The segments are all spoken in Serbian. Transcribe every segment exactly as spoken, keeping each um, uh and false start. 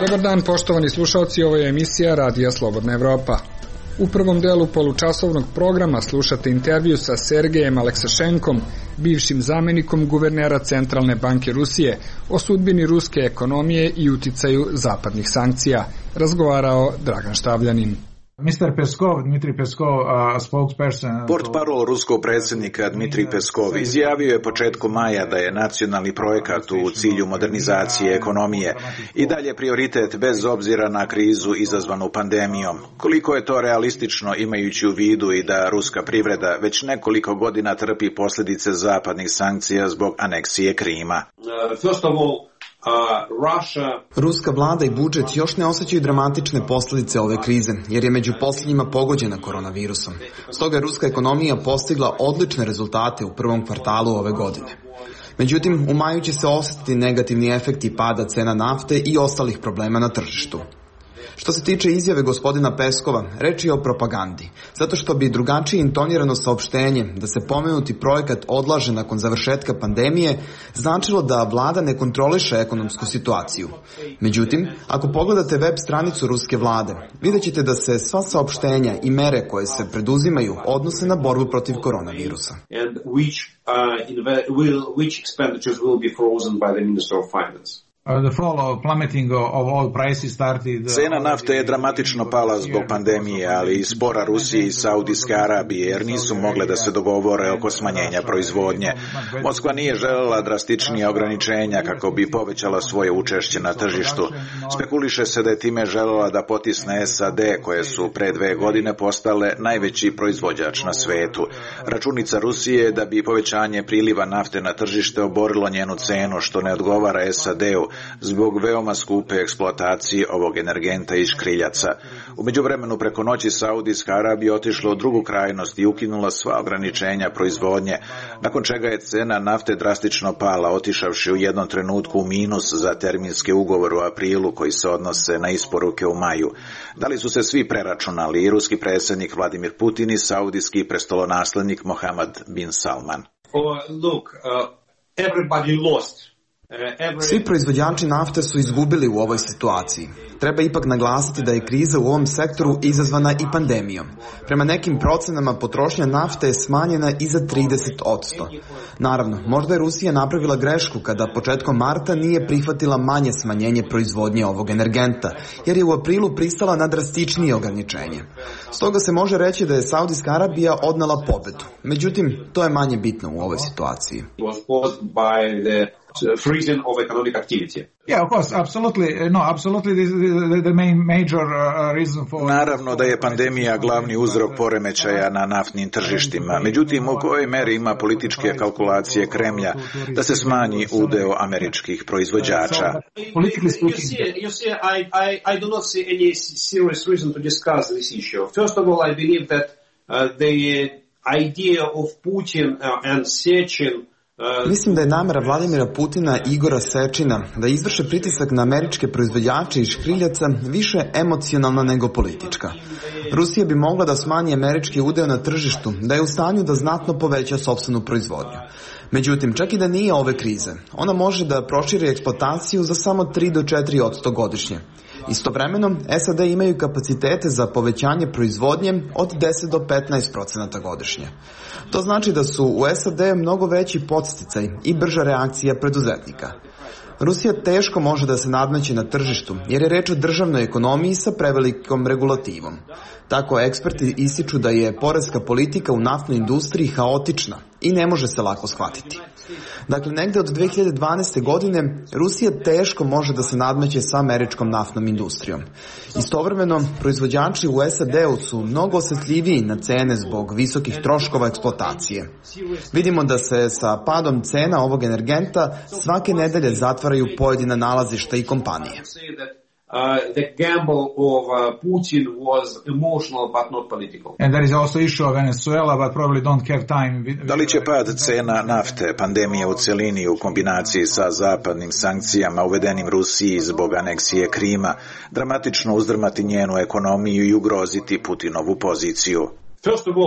Dobar dan, poštovani slušalci, ovo je emisija Radija Slobodna Evropa. U prvom delu polučasovnog programa slušate intervju sa Sergejem Aleksašenkom, bivšim zamenikom guvernera Centralne banke Rusije, o sudbini ruske ekonomije i uticaju zapadnih sankcija. Razgovarao Dragan Štavljanin. mister Peskov, Dmitrij Peskov, uh, spokesperson. Portparol ruskog predsjednika Dmitrij Peskov izjavio je početkom maja da je nacionalni projekat u cilju modernizacije ekonomije i dalje prioritet bez obzira na krizu izazvanu pandemijom. Koliko je to realistično imajući u vidu i da ruska privreda već nekoliko godina trpi posljedice zapadnih sankcija zbog aneksije Krima? Uh, first of all, Uh, Russia... Ruska vlada i budžet još ne osjećaju dramatične posljedice ove krize, jer je među posljednjima pogođena koronavirusom. Stoga je ruska ekonomija postigla odlične rezultate u prvom kvartalu ove godine. Međutim, u maju će se osjetiti negativni efekti pada cena nafte i ostalih problema na tržištu. Što se tiče izjave gospodina Peskova, reč je o propagandi, zato što bi drugačije intonirano saopštenje da se pomenuti projekat odlaže nakon završetka pandemije značilo da vlada ne kontroliše ekonomsku situaciju. Međutim, ako pogledate web stranicu ruske vlade, vidjet ćete da se sva saopštenja i mere koje se preduzimaju odnose na borbu protiv koronavirusa. And which, uh, inve- will, which expenditures will be frozen by the Minister of Finance. Cena nafte je dramatično pala zbog pandemije, ali i spora Rusije i Saudijske Arabije, jer nisu mogle da se dogovore oko smanjenja proizvodnje. Moskva nije željela drastičnije ograničenja kako bi povećala svoje učešće na tržištu. Spekuliše se da je time željela da potisne S A D, koje su pre dve godine postale najveći proizvođač na svetu. Računica Rusije je da bi povećanje priliva nafte na tržište oborilo njenu cenu, što ne odgovara S A D-u, zbog veoma skupe eksploatacije ovog energenta iz škriljaca. U međuvremenu preko noći Saudijska Arabija otišla u drugu krajnost i ukinula sva ograničenja proizvodnje, nakon čega je cena nafte drastično pala, otišavši u jednom trenutku u minus za terminske ugovore u aprilu koji se odnose na isporuke u maju. Da li su se svi preračunali, i ruski predsjednik Vladimir Putin i saudijski prestolonaslednik Mohammed bin Salman? Oh, look, uh, everybody lost. Svi proizvođači nafte su izgubili u ovoj situaciji. Treba ipak naglasiti da je kriza u ovom sektoru izazvana i pandemijom. Prema nekim procenama potrošnja nafte je smanjena i za trideset posto. Naravno, možda je Rusija napravila grešku kada početkom marta nije prihvatila manje smanjenje proizvodnje ovog energenta, jer je u aprilu pristala na drastičnije ograničenje. Stoga se može reći da je Saudijska Arabija odnela pobedu. Međutim, to je manje bitno u ovoj situaciji. freezing of economic activity. Yeah, of course, absolutely. No, absolutely the, the main major uh, reason for... Naravno da je pandemija glavni uzrok poremećaja na naftnim tržištima. Međutim, u kojoj meri ima političke kalkulacije Kremlja da se smanji udeo američkih proizvođača? You see, you see, I, I, I do not see any serious reason to discuss this issue. First of all, I believe that uh, the idea of Putin uh, and Sechin Mislim da je namjera Vladimira Putina i Igora Sečina da izvrše pritisak na američke proizvođače i škriljaca više emocionalna nego politička. Rusija bi mogla da smanji američki udeo na tržištu, da je u stanju da znatno poveća sopstvenu proizvodnju. Međutim, čak i da nije ove krize, ona može da proširi eksploataciju za samo tri do četiri posto godišnje. Istovremeno, S A D imaju kapacitete za povećanje proizvodnje od deset do petnaest procenata godišnje. To znači da su u S A D mnogo veći podsticaj i brža reakcija preduzetnika. Rusija teško može da se nadmeće na tržištu, jer je reč o državnoj ekonomiji sa prevelikom regulativom. Tako eksperti ističu da je poreska politika u naftnoj industriji haotična i ne može se lako shvatiti. Dakle, negde od dve hiljade dvanaeste. godine Rusija teško može da se nadmeće sa američkom naftnom industrijom. Istovremeno, proizvođači u S A D-u su mnogo osjetljiviji na cene zbog visokih troškova eksploatacije. Vidimo da se sa padom cena ovog energenta svake nedelje zatvaraju pojedina nalazišta i kompanije. Uh, the gamble of uh, Putin was emotional but not political. And there is also issue of Venezuela, but probably don't have time. With... Da li će pad cena nafte, pandemije u cjelini u kombinaciji sa zapadnim sankcijama uvedenim Rusiji zbog aneksije Krima dramatično uzdrmati njenu ekonomiju i ugroziti Putinovu poziciju? First of all,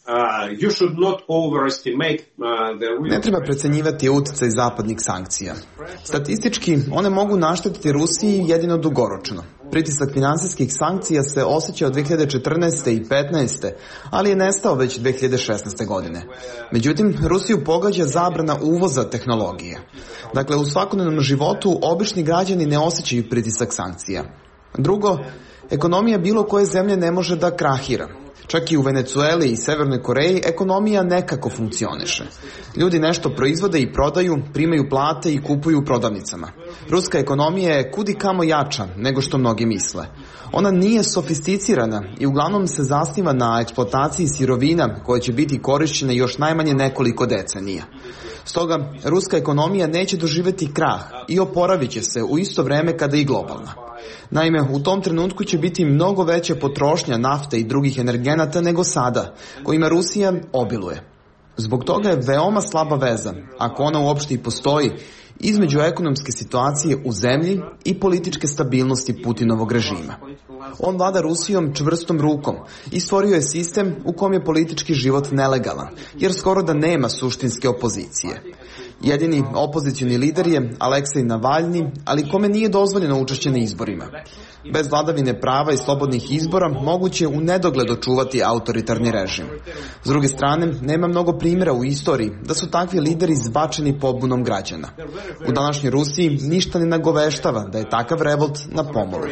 Ne treba precenjivati uticaj zapadnih sankcija. Statistički, one mogu naštetiti Rusiji jedino dugoročno. Pritisak finansijskih sankcija se osjeća od dve hiljade četrnaeste i petnaeste, ali je nestao već dve hiljade šesnaeste godine. Međutim, Rusiju pogađa zabrana uvoza tehnologije. Dakle, u svakodnevnom životu obični građani ne osjećaju pritisak sankcija. Drugo, ekonomija bilo koje zemlje ne može da krahira. Čak i u Venecueli i Severnoj Koreji ekonomija nekako funkcioniše. Ljudi nešto proizvode i prodaju, primaju plate i kupuju u prodavnicama. Ruska ekonomija je kudi kamo jača nego što mnogi misle. Ona nije sofisticirana i uglavnom se zasniva na eksploataciji sirovina koje će biti korišćene još najmanje nekoliko decenija. Stoga, ruska ekonomija neće doživjeti krah i oporavit će se u isto vreme kada i globalna. Naime, u tom trenutku će biti mnogo veća potrošnja nafte i drugih energenata nego sada, kojima Rusija obiluje. Zbog toga je veoma slaba veza, ako ona uopšte i postoji, između ekonomske situacije u zemlji i političke stabilnosti Putinovog režima. On vlada Rusijom čvrstom rukom i stvorio je sistem u kom je politički život nelegalan, jer skoro da nema suštinske opozicije. Jedini opozicioni lider je Aleksej Navalni, ali kome nije dozvoljeno učešće na izborima. Bez vladavine prava i slobodnih izbora moguće je u nedogled očuvati autoritarni režim. S druge strane, nema mnogo primjera u istoriji da su takvi lideri zbačeni pobunom građana. U današnjoj Rusiji ništa ne nagoveštava da je takav revolt na pomolu.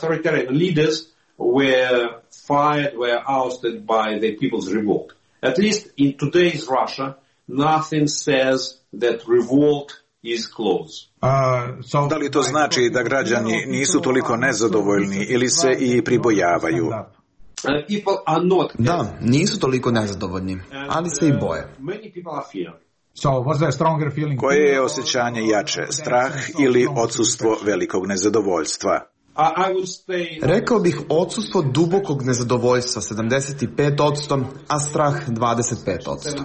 At least in today's Russia, nothing says that revolt is close. Da li to znači da građani nisu toliko nezadovoljni ili se i pribojavaju? Da, nisu toliko nezadovoljni, ali se i boje. Koje je osjećanje jače, strah ili odsustvo velikog nezadovoljstva? Rekao bih odsustvo dubokog nezadovoljstva sedamdeset pet posto, a strah dvadeset pet posto.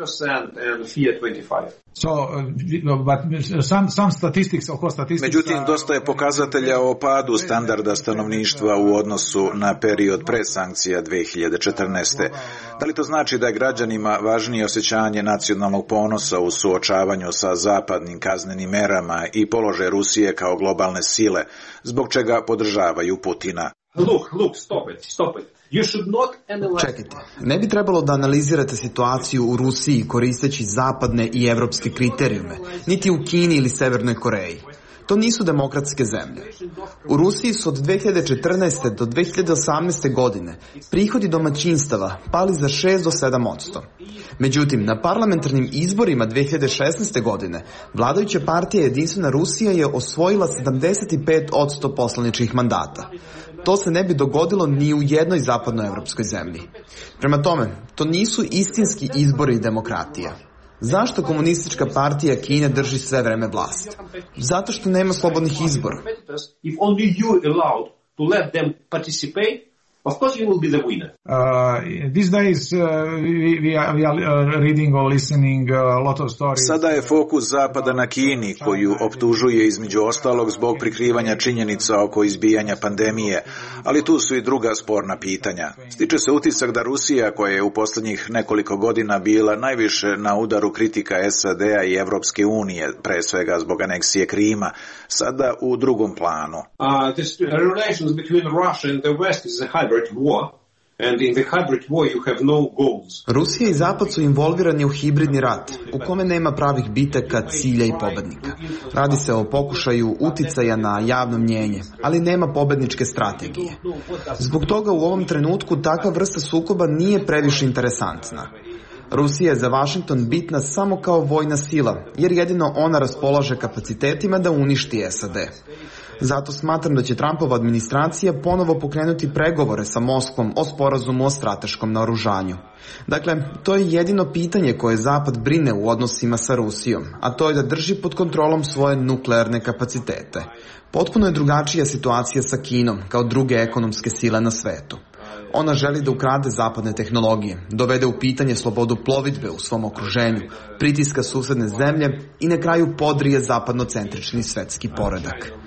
Međutim, dosta je pokazatelja o padu standarda stanovništva u odnosu na period pre sankcija dve hiljade četrnaeste. Da li to znači da je građanima važnije osjećanje nacionalnog ponosa u suočavanju sa zapadnim kaznenim merama i položaj Rusije kao globalne sile, zbog čega podržavaju Putina? Look, look, stop it, stop it. You should not analyze... Čekajte, ne bi trebalo da analizirate situaciju u Rusiji koristeći zapadne i evropske kriterijume, niti u Kini ili Severnoj Koreji. To nisu demokratske zemlje. U Rusiji su od dve hiljade četrnaeste do dve hiljade osamnaeste godine prihodi domaćinstava pali za šest do sedam posto. Međutim, na parlamentarnim izborima dve hiljade šesnaeste godine vladajuća partija Jedinstvena Rusija je osvojila sedamdeset pet posto poslaničkih mandata. To se ne bi dogodilo ni u jednoj zapadnoevropskoj zemlji. Prema tome, to nisu istinski izbori i demokratija. Zašto komunistička partija Kine drži sve vreme vlast? Zato što nema slobodnih izbora. If only you allowed to let them participate, of course you will be the winner. Uh, these days uh, we, we are, we are reading or listening a lot of stories. Sada je fokus Zapada na Kini, koju optužuje između ostalog zbog prikrivanja činjenica oko izbijanja pandemije, ali tu su i druga sporna pitanja. Stiče se utisak da Rusija, koja je u posljednjih nekoliko godina bila najviše na udaru kritika S A D-a i Evropske unije, pre svega zbog aneksije Krima, sada u drugom planu. Uh, this relations between Russia and the West is a hybrid war, and in the hybrid war you have no goals. Rusija i Zapad su involvirani u hibridni rat, u kome nema pravih bitaka, cilja i pobednika. Radi se o pokušaju uticaja na javno mnjenje, ali nema pobedničke strategije. Zbog toga u ovom trenutku takva vrsta sukoba nije previše interesantna. Rusija je za Vašington bitna samo kao vojna sila, jer jedino ona raspolaže kapacitetima da uništi S A D. Zato smatram da će Trumpova administracija ponovo pokrenuti pregovore sa Moskvom o sporazumu o strateškom naoružanju. Dakle, to je jedino pitanje koje Zapad brine u odnosima sa Rusijom, a to je da drži pod kontrolom svoje nuklearne kapacitete. Potpuno je drugačija situacija sa Kinom, kao druge ekonomske sile na svetu. Ona želi da ukrade zapadne tehnologije, dovede u pitanje slobodu plovidbe u svom okruženju, pritiska susedne zemlje i na kraju podrije zapadnocentrični svetski poredak.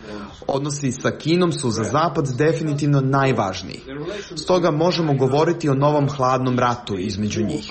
Odnosi sa Kinom su za Zapad definitivno najvažniji. Stoga možemo govoriti o novom hladnom ratu između njih.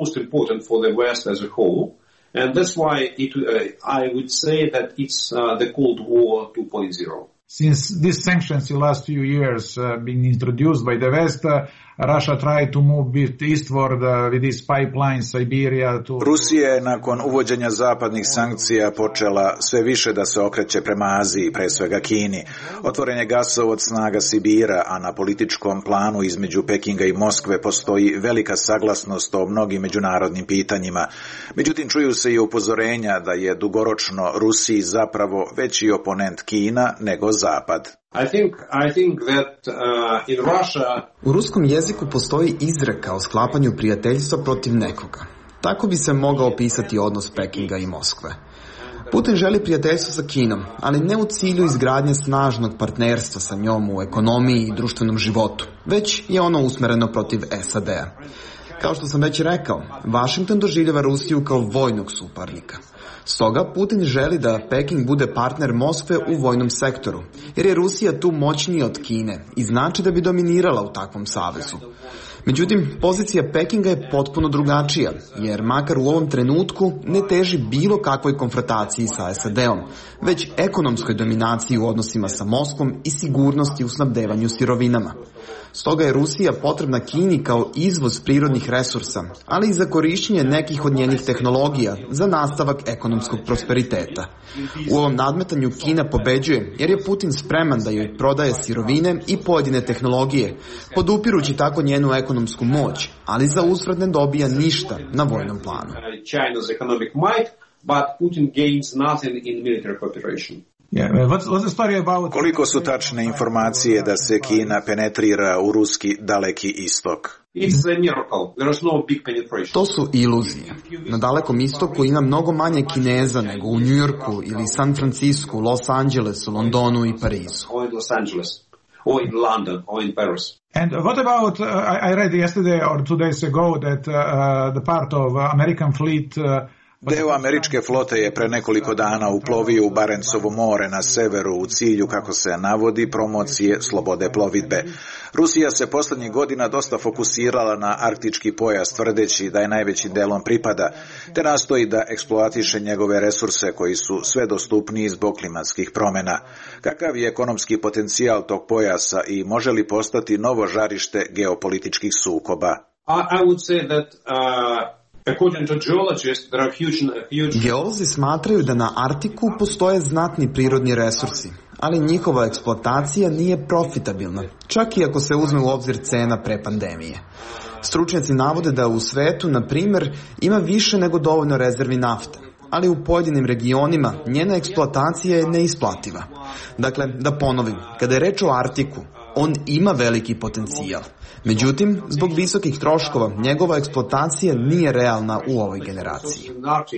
And that's why it, uh, I would say that it's uh, the Cold War two point oh. Since these sanctions in the last few years uh, been introduced by the West, uh, Russia tried to move bit eastward uh, with these pipelines, Siberia to... Rusija je nakon uvođenja zapadnih sankcija počela sve više da se okreće prema Aziji, pre svega Kini. Otvoren je gasovod snaga Sibira, a na političkom planu između Pekinga i Moskve postoji velika saglasnost o mnogim međunarodnim pitanjima. Međutim, čuju se i upozorenja da je dugoročno Rusiji zapravo veći oponent Kina nego Zapad. I think, I think that, uh, in Russia... U ruskom jeziku postoji izreka o sklapanju prijateljstva protiv nekoga. Tako bi se mogao opisati odnos Pekinga i Moskve. Putin želi prijateljstvo sa Kinom, ali ne u cilju izgradnje snažnog partnerstva sa njom u ekonomiji i društvenom životu, već je ono usmereno protiv S A D-a. Kao što sam već rekao, Washington doživljava Rusiju kao vojnog suparnika. Stoga Putin želi da Peking bude partner Moskve u vojnom sektoru, jer je Rusija tu moćnija od Kine i znači da bi dominirala u takvom savezu. Međutim, pozicija Pekinga je potpuno drugačija, jer makar u ovom trenutku ne teži bilo kakvoj konfrontaciji sa S A D-om, već ekonomskoj dominaciji u odnosima sa Moskvom i sigurnosti u snabdevanju sirovinama. Stoga je Rusija potrebna Kini kao izvoz prirodnih resursa, ali i za korišćenje nekih od njenih tehnologija za nastavak ekonomskog prosperiteta. U ovom nadmetanju Kina pobeđuje jer je Putin spreman da joj prodaje sirovine i pojedine tehnologije, podupirući tako njenu ekonomsku moć, ali za uzvrat ne dobija ništa na vojnom planu. China's economic might, but Putin gains nothing in military cooperation. Yeah, what's, what's the story about... Koliko su tačne informacije da se Kina penetrira u ruski daleki istok? It's a miracle. There is no big penetration. To su iluzije. Na dalekom istoku ima mnogo manje Kineza nego u Njujorku ili San Francisku, Los Angelesu, Londonu i Parizu. Or in Los Angeles, or in London, or in Paris. And what about, uh, I, I read yesterday or two days ago that uh, the part of American fleet... Uh, Deo američke flote je pre nekoliko dana uplovio u Barencovo more na severu u cilju, kako se navodi, promocije slobode plovidbe. Rusija se poslednjih godina dosta fokusirala na arktički pojas, tvrdeći da je najvećim delom pripada, te nastoji da eksploatiše njegove resurse koji su sve dostupniji zbog klimatskih promjena. Kakav je ekonomski potencijal tog pojasa i može li postati novo žarište geopolitičkih sukoba? I, I would say that uh... According to geologists, there are huge, huge... Geolozi smatraju da na Arktiku postoje znatni prirodni resursi, ali njihova eksploatacija nije profitabilna, čak i ako se uzme u obzir cena pre pandemije. Stručnjaci navode da u svetu, na primjer, ima više nego dovoljno rezervi nafte, ali u pojedinim regionima njena eksploatacija je neisplativa. Dakle, da ponovim, kada je reč o Arktiku, on ima veliki potencijal. Međutim, zbog visokih troškova, njegova eksploatacija nije realna u ovoj generaciji.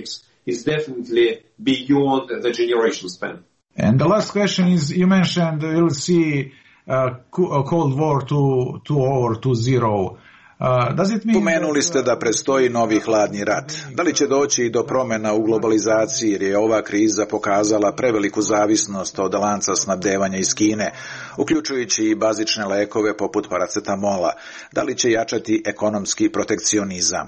And the last question is, you mentioned you'll see uh, Cold War two or two zero. Pomenuli ste da predstoji novi hladni rat. Da li će doći i do promjena u globalizaciji, jer je ova kriza pokazala preveliku zavisnost od lanca snabdevanja iz Kine, uključujući i bazične lekove poput paracetamola? Da li će jačati ekonomski protekcionizam?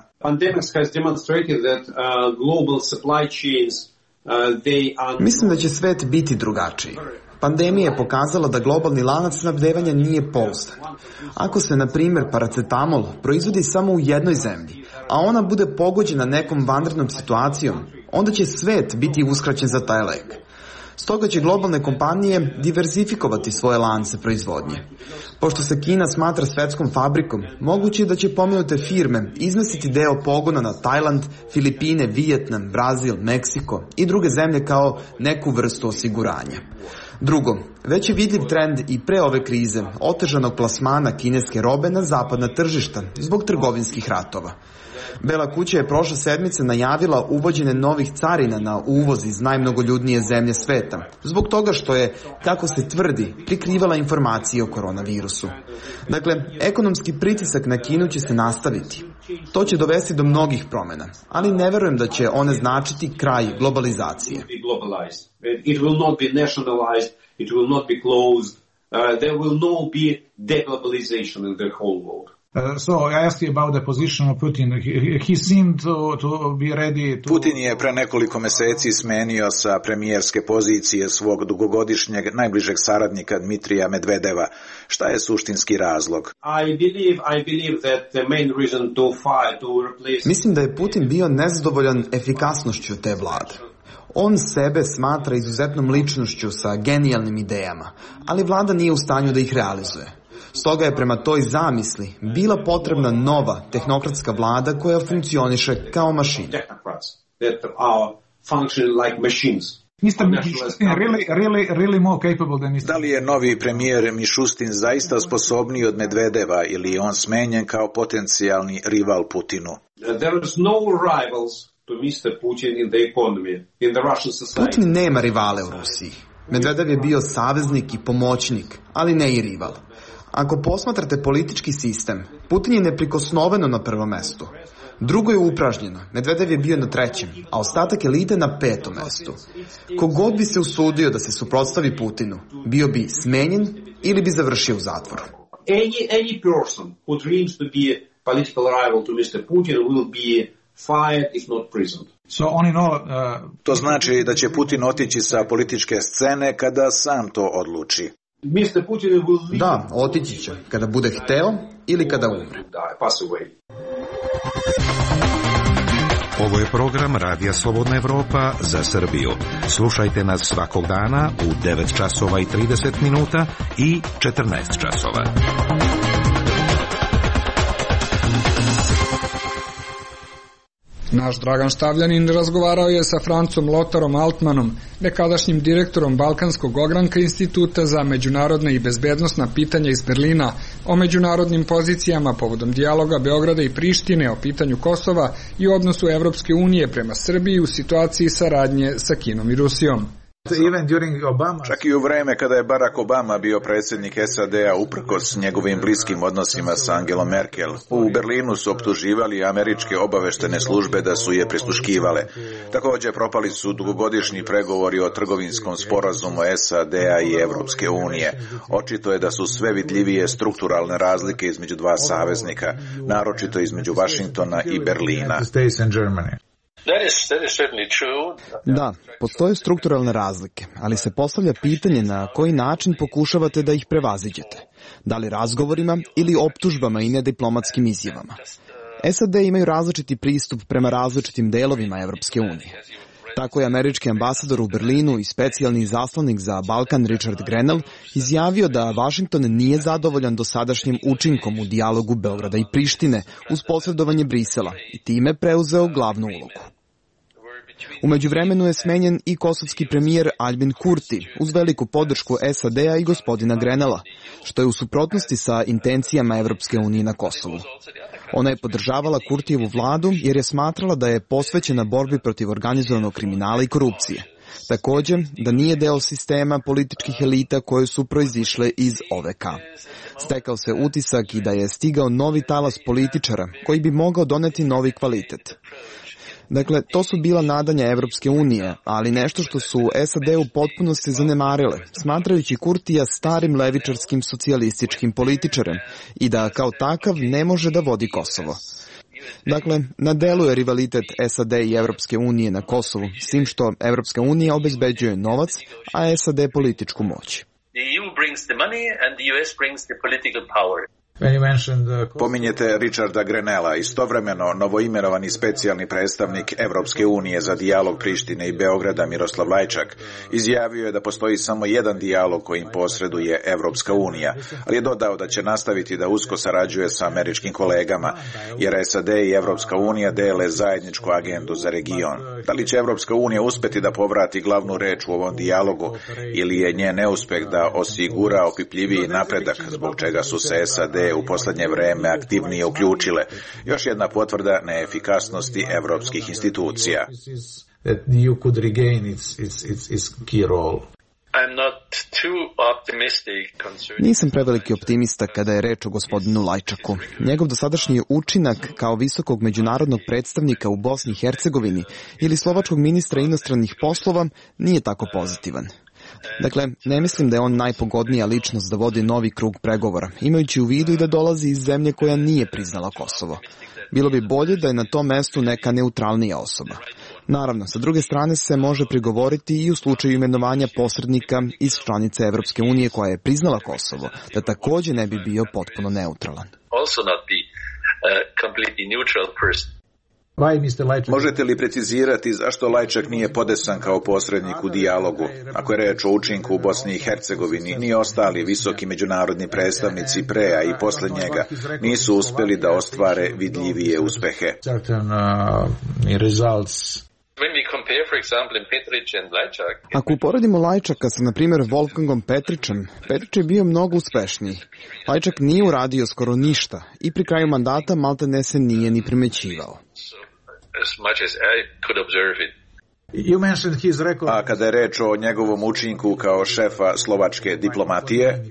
Mislim da će svet biti drugačiji. Pandemija je pokazala da globalni lanac snabdevanja nije pouzdan. Ako se, na primjer, paracetamol proizvodi samo u jednoj zemlji, a ona bude pogođena nekom vanrednom situacijom, onda će svet biti uskraćen za taj lek. Stoga će globalne kompanije diversifikovati svoje lance proizvodnje. Pošto se Kina smatra svetskom fabrikom, moguće je da će pomenute firme izmestiti deo pogona na Tajland, Filipine, Vijetnam, Brazil, Meksiko i druge zemlje kao neku vrstu osiguranja. Drugo, već je vidljiv trend i pre ove krize otežanog plasmana kineske robe na zapadna tržišta zbog trgovinskih ratova. Bela kuća je prošle sedmice najavila uvođenje novih carina na uvoz iz najmnogoljudnije zemlje sveta, zbog toga što je, kako se tvrdi, prikrivala informacije o koronavirusu. Dakle, ekonomski pritisak na Kinu će se nastaviti. To će dovesti do mnogih promjena, ali ne verujem da će one značiti kraj globalizacije. It will not be nationalized, it will not be closed. Uh, there will no be deglobalization in the whole world. Uh, so I asked you about the position of Putin. He, he seemed to, to be ready to... Putin je pre nekoliko meseci smenio sa premijerske pozicije svog dugogodišnjeg najbližeg saradnika Dmitrija Medvedeva. Šta je suštinski razlog? I believe, I believe that the main reason to fight, to replace... Mislim da je Putin bio nezadovoljan efikasnošću te vlade. On sebe smatra izuzetnom ličnošću sa genijalnim idejama, ali vlada nije u stanju da ih realizuje. Stoga je prema toj zamisli bila potrebna nova tehnokratska vlada koja funkcioniše kao mašina. Da li je novi premijer Mišustin zaista sposobniji od Medvedeva ili je on smenjen kao potencijalni rival Putinu? Putin nema rivale u Rusiji. Medvedev je bio saveznik i pomoćnik, ali ne i rival. Ako posmatrate politički sistem, Putin je neprikosnoveno na prvom mestu. Drugo je upražnjeno, Medvedev je bio na trećem, a ostatak elite na petom mestu. Kogod bi se usudio da se suprotstavi Putinu, bio bi smenjen ili bi završio u zatvoru. Any, any person who dreams to be a political rival to mister Putin will be fired if not prisoned. So on in all, uh... To znači da će Putin otići sa političke scene kada sam to odluči. mister Putin will leave. Da, otići će, kada bude hteo ili kada umre. Pass away. Ovo je program Radija Slobodna Evropa za Srbiju. Slušajte nas svakog dana u devet časova i trideset minuta i četrnaest časova. Naš Dragan Štavljanin razgovarao je sa Francom Lotarom Altmanom, nekadašnjim direktorom Balkanskog ogranka Instituta za međunarodna i bezbednosna pitanja iz Berlina, o međunarodnim pozicijama povodom dijaloga Beograda i Prištine o pitanju Kosova i odnosu Evropske unije prema Srbiji u situaciji saradnje sa Kinom i Rusijom. Čak i u vreme kada je Barack Obama bio predsjednik S A D-a uprkos njegovim bliskim odnosima sa Angelom Merkel, u Berlinu su optuživali američke obaveštene službe da su je prisluškivale. Također propali su dugogodišnji pregovori o trgovinskom sporazumu S A D-a i Evropske unije. Očito je da su sve vidljivije strukturalne razlike između dva saveznika, naročito između Vašingtona i Berlina. Da, postoje strukturalne razlike, ali se postavlja pitanje na koji način pokušavate da ih prevaziđete. Da li razgovorima ili optužbama i nediplomatskim izjavama. S A D imaju različiti pristup prema različitim delovima Evropske unije. Tako je američki ambasador u Berlinu i specijalni izaslanik za Balkan Richard Grenell izjavio da Vašington nije zadovoljan dosadašnjim učinkom u dijalogu Beograda i Prištine uz posredovanje Brisela i time preuzeo glavnu ulogu. U međuvremenu je smenjen i kosovski premijer Albin Kurti uz veliku podršku S A D-a i gospodina Grenella, što je u suprotnosti sa intencijama Evropske unije na Kosovu. Ona je podržavala Kurtijevu vladu jer je smatrala da je posvećena borbi protiv organizovanog kriminala i korupcije. Također, da nije deo sistema političkih elita koje su proizišle iz O V K. Stekao se utisak i da je stigao novi talas političara koji bi mogao doneti novi kvalitet. Dakle, to su bila nadanja Evropske unije, ali nešto što su S A D u potpunosti zanemarile, smatrajući Kurtija starim levičarskim socijalističkim političarem i da kao takav ne može da vodi Kosovo. Dakle, na delu je rivalitet S A D i Evropske unije na Kosovu, s tim što Evropska unija obezbeđuje novac, a S A D političku moć. The E U brings the money and the U S brings the political power. Pominjete Richarda Grenella, istovremeno novoimenovani specijalni predstavnik Evropske unije za dijalog Prištine i Beograda Miroslav Lajčak izjavio je da postoji samo jedan dijalog kojim posreduje Evropska unija, ali je dodao da će nastaviti da usko sarađuje sa američkim kolegama, jer S A D i Evropska unija dele zajedničku agendu za region. Da li će Evropska unija uspeti da povrati glavnu reč u ovom dijalogu ili je njen neuspeh da osigura opipljiviji napredak zbog čega su se S A D u poslednje vreme aktivnije uključile. Još jedna potvrda neefikasnosti evropskih institucija. Nisam preveliki optimista kada je reč o gospodinu Lajčaku. Njegov dosadašnji učinak kao visokog međunarodnog predstavnika u Bosni i Hercegovini ili slovačkog ministra inostranih poslova nije tako pozitivan. Dakle, ne mislim da je on najpogodnija ličnost da vodi novi krug pregovora, imajući u vidu i da dolazi iz zemlje koja nije priznala Kosovo. Bilo bi bolje da je na tom mestu neka neutralnija osoba. Naravno, sa druge strane se može prigovoriti i u slučaju imenovanja posrednika iz članice Evropske unije koja je priznala Kosovo, da takođe ne bi bio potpuno neutralan. Možete li precizirati zašto Lajčak nije podesan kao posrednik u dijalogu? Ako je reč o učinku u Bosni i Hercegovini, ni ostali visoki međunarodni predstavnici pre, a i posle njega nisu uspeli da ostvare vidljivije uspehe. Ako uporedimo Lajčaka sa, na primjer, Wolfgangom Petrićem, Petrić je bio mnogo uspešniji. Lajčak nije uradio skoro ništa i pri kraju mandata maltene se nije ni primećivao. A kada je reč o njegovom učinku kao šefa slovačke diplomatije,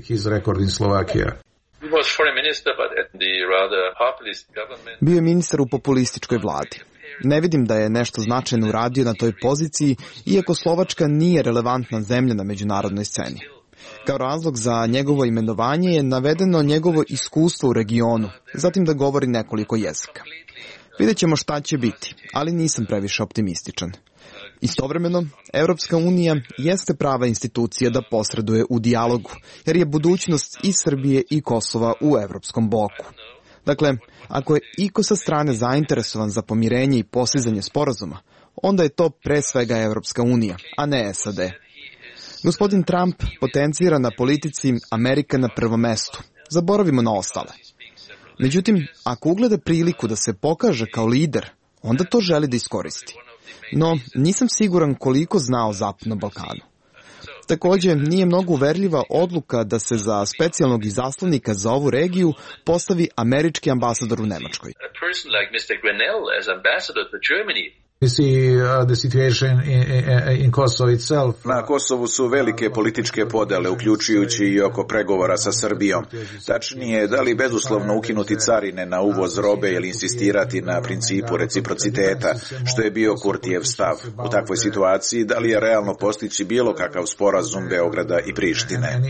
bio je ministar u populističkoj vladi. Ne vidim da je nešto značajno uradio na toj poziciji, iako Slovačka nije relevantna zemlja na međunarodnoj sceni. Kao razlog za njegovo imenovanje je navedeno njegovo iskustvo u regionu, zatim da govori nekoliko jezika. Vidjet ćemo šta će biti, ali nisam previše optimističan. Istovremeno, Evropska unija jeste prava institucija da posreduje u dijalogu, jer je budućnost i Srbije i Kosova u evropskom bloku. Dakle, ako je iko sa strane zainteresovan za pomirenje i postizanje sporazuma, onda je to pre svega Evropska unija, a ne S A D. Gospodin Trump potencira na politici Amerika na prvom mestu. Zaboravimo na ostale. Međutim, ako ugleda priliku da se pokaže kao lider, onda to želi da iskoristi. No, nisam siguran koliko zna o Zapadnom Balkanu. Takođe, nije mnogo uverljiva odluka da se za specijalnog izaslanika za ovu regiju postavi američki ambasador u Nemačkoj. Na Kosovu su velike političke podele, uključujući i oko pregovora sa Srbijom. Tačnije, da li bezuslovno ukinuti carine na uvoz robe ili insistirati na principu reciprociteta, što je bio Kurtijev stav. U takvoj situaciji, da li je realno postići bilo kakav sporazum Beograda i Prištine?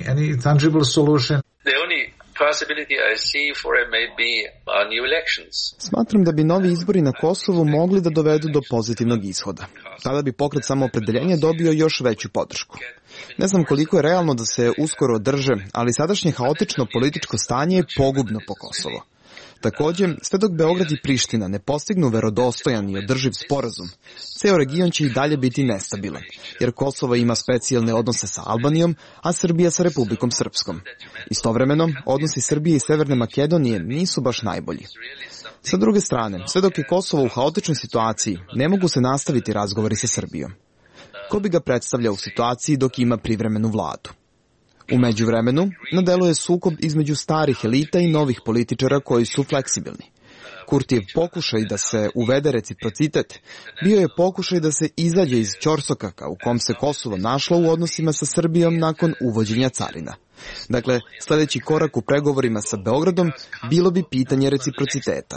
Smatram da bi novi izbori na Kosovu mogli da dovedu do pozitivnog ishoda. Tada bi pokret Samoopredeljenja dobio još veću podršku. Ne znam koliko je realno da se uskoro održe, ali sadašnje haotično političko stanje je pogubno po Kosovo. Takođe, sve dok Beograd i Priština ne postignu verodostojan i održiv sporazum, ceo region će i dalje biti nestabilan, jer Kosovo ima specijalne odnose sa Albanijom, a Srbija sa Republikom Srpskom. Istovremeno, odnosi Srbije i Severne Makedonije nisu baš najbolji. Sa druge strane, sve dok je Kosovo u haotičnoj situaciji, ne mogu se nastaviti razgovori sa Srbijom. Ko bi ga predstavljao u situaciji dok ima privremenu vladu? U međuvremenu, na delu je sukob između starih elita i novih političara koji su fleksibilni. Kurtijev pokušaj da se uvede reciprocitet bio je pokušaj da se izađe iz ćorsokaka u kom se Kosovo našlo u odnosima sa Srbijom nakon uvođenja carina. Dakle, sledeći korak u pregovorima sa Beogradom bilo bi pitanje reciprociteta.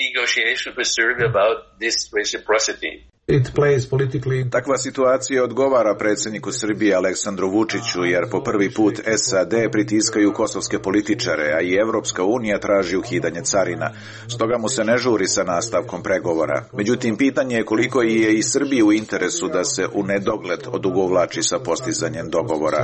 Takva situacija odgovara predsjedniku Srbije Aleksandru Vučiću, jer po prvi put S A D pritiskaju kosovske političare, a i Evropska unija traži ukidanje carina. Stoga mu se ne žuri sa nastavkom pregovora. Međutim, pitanje je koliko je i Srbiji u interesu da se u nedogled odugovlači sa postizanjem dogovora.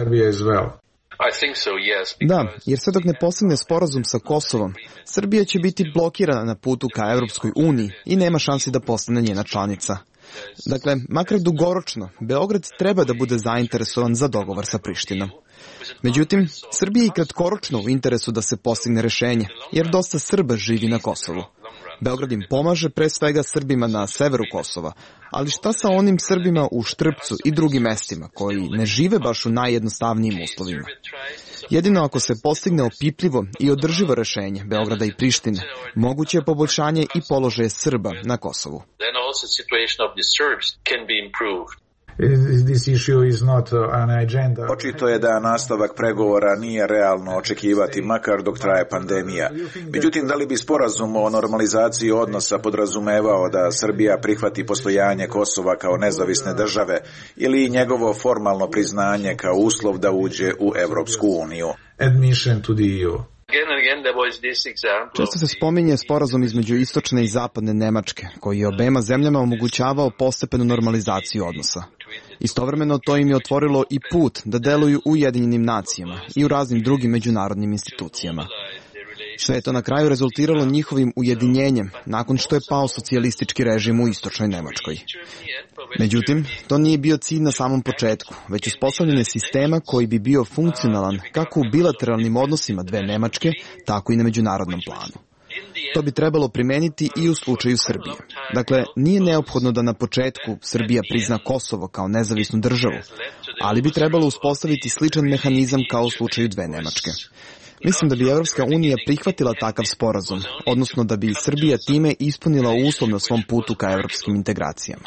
Da, jer sve dok ne postigne sporazum sa Kosovom, Srbija će biti blokirana na putu ka Evropskoj uniji i nema šansi da postane njena članica. Dakle, makar dugoročno, Beograd treba da bude zainteresovan za dogovor sa Prištinom. Međutim, Srbiji je i kratkoročno u interesu da se postigne rešenje, jer dosta Srba živi na Kosovu. Beograd im pomaže pre svega Srbima na severu Kosova, ali šta sa onim Srbima u Štrpcu i drugim mestima koji ne žive baš u najjednostavnijim uslovima? Jedino ako se postigne opipljivo i održivo rešenje Beograda i Prištine, moguće je poboljšanje i položaje Srba na Kosovu. This issue is not an agenda. Očito je da nastavak pregovora nije realno očekivati, makar dok traje pandemija. Međutim, da li bi sporazum o normalizaciji odnosa podrazumevao da Srbija prihvati postojanje Kosova kao nezavisne države ili njegovo formalno priznanje kao uslov da uđe u Evropsku uniju? Admission to the E U. Često se spominje sporazum između istočne i zapadne Nemačke, koji je obema zemljama omogućavao postepenu normalizaciju odnosa. Istovremeno to im je otvorilo i put da deluju u Ujedinjenim nacijama i u raznim drugim međunarodnim institucijama. Sve je to na kraju rezultiralo njihovim ujedinjenjem nakon što je pao socijalistički režim u istočnoj Nemačkoj. Međutim, to nije bio cilj na samom početku, već uspostavljanje sistema koji bi bio funkcionalan kako u bilateralnim odnosima dve Nemačke, tako i na međunarodnom planu. To bi trebalo primeniti i u slučaju Srbije. Dakle, nije neophodno da na početku Srbija prizna Kosovo kao nezavisnu državu, ali bi trebalo uspostaviti sličan mehanizam kao u slučaju dve Nemačke. Mislim da bi Evropska unija prihvatila takav sporazum, odnosno da bi Srbija time ispunila uslov na svom putu ka evropskim integracijama.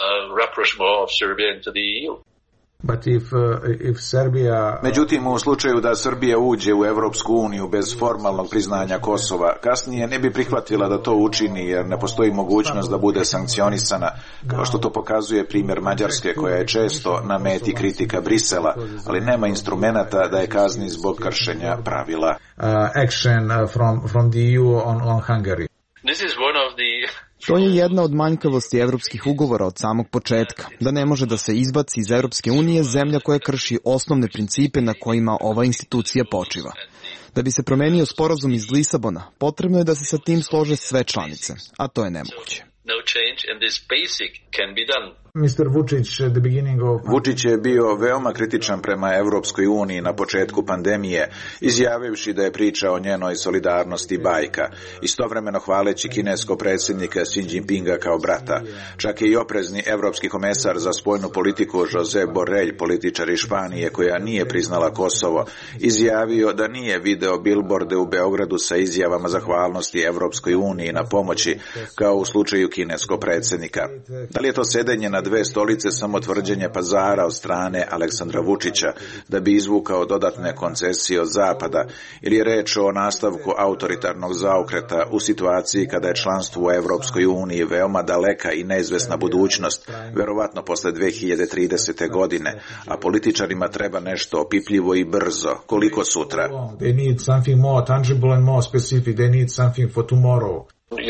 But if, uh, if Serbia... Međutim, u slučaju da Srbija uđe u Evropsku uniju bez formalnog priznanja Kosova, kasnije ne bi prihvatila da to učini jer ne postoji mogućnost da bude sankcionisana, kao što to pokazuje primjer Mađarske koja je često na meti kritika Brisela, ali nema instrumenata da je kazni zbog kršenja pravila. Uh, action from, from the E U on, on Hungary. This is one of the... To je jedna od manjkavosti evropskih ugovora od samog početka, da ne može da se izbaci iz Evropske unije zemlja koja krši osnovne principe na kojima ova institucija počiva. Da bi se promenio sporazum iz Lisabona, potrebno je da se sa tim slože sve članice, a to je nemoguće. No change and this basic can be done. mister Vučić at the beginning of... Vučić je bio veoma kritičan prema Evropskoj uniji na početku pandemije, izjavivši da je priča o njenoj solidarnosti bajka, istovremeno hvaleći kineskog predsjednika Xi Jinpinga kao brata. Čak je i oprezni evropski komesar za spoljnu politiku Josep Borrell, političar iz Španije koja nije priznala Kosovo, izjavio da nije video bilborde u Beogradu sa izjavama zahvalnosti Evropskoj uniji na pomoći, kao u slučaju kineskog predsjednika. Da li je to sedenje na dve stolice samo tvrđenje pazara od strane Aleksandra Vučića da bi izvukao dodatne koncesije od Zapada ili je reč o nastavku autoritarnog zaokreta u situaciji kada je članstvo u Evropskoj uniji veoma daleka i neizvesna budućnost, verovatno posle dve hiljade tridesete. godine, a političarima treba nešto opipljivo i brzo, koliko sutra. They need something more tangible and more specific. They need something for tomorrow.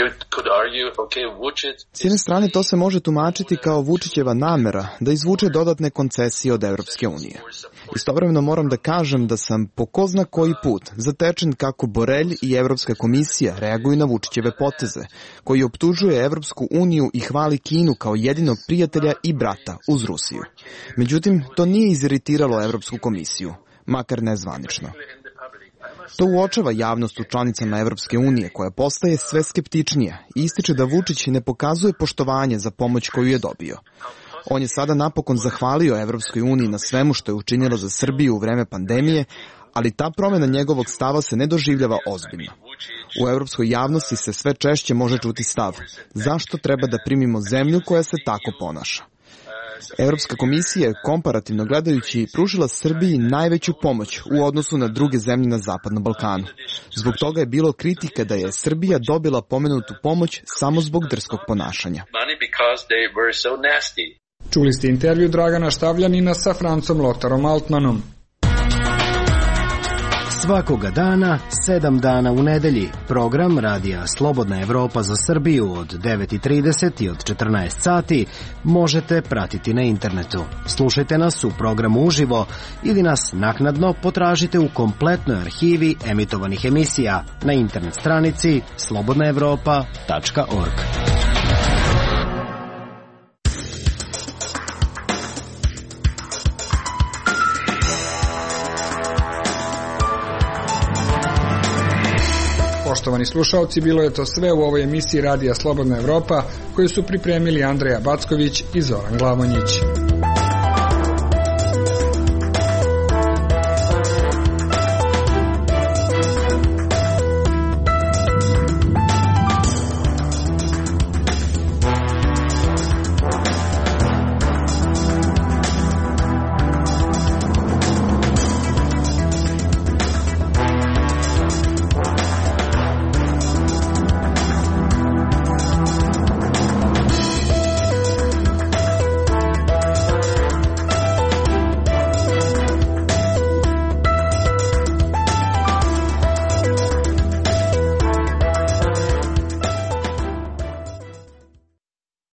S jedne strane to se može tumačiti kao Vučićeva namera da izvuče dodatne koncesije od Evropske unije. Istovremeno moram da kažem da sam po ko zna koji put zatečen kako Borelj i Evropska komisija reaguju na Vučićeve poteze, koji optužuje Evropsku uniju i hvali Kinu kao jedinog prijatelja i brata uz Rusiju. Međutim, to nije iziritiralo Evropsku komisiju, makar nezvanično. To uočava javnost u članicama Evropske unije koja postaje sve skeptičnija i ističe da Vučić ne pokazuje poštovanje za pomoć koju je dobio. On je sada napokon zahvalio Evropskoj uniji na svemu što je učinila za Srbiju u vreme pandemije, ali ta promjena njegovog stava se ne doživljava ozbiljno. U evropskoj javnosti se sve češće može čuti stav: zašto treba da primimo zemlju koja se tako ponaša? Evropska komisija je komparativno gledajući pružila Srbiji najveću pomoć u odnosu na druge zemlje na Zapadnom Balkanu. Zbog toga je bilo kritike da je Srbija dobila pomenutu pomoć samo zbog drskog ponašanja. Čuli ste intervju Dragana Štavljanina sa Francom Lotarom Altmanom. Svakoga dana, sedam dana u nedelji, program Radija Slobodna Evropa za Srbiju od devet i trideset i od četrnaest sati možete pratiti na internetu. Slušajte nas u programu uživo ili nas naknadno potražite u kompletnoj arhivi emitovanih emisija na internet stranici slobodna evropa tačka org. Poštovani slušalci, bilo je to sve u ovoj emisiji Radija Slobodna Evropa koju su pripremili Andreja Backović i Zoran Glavonjić.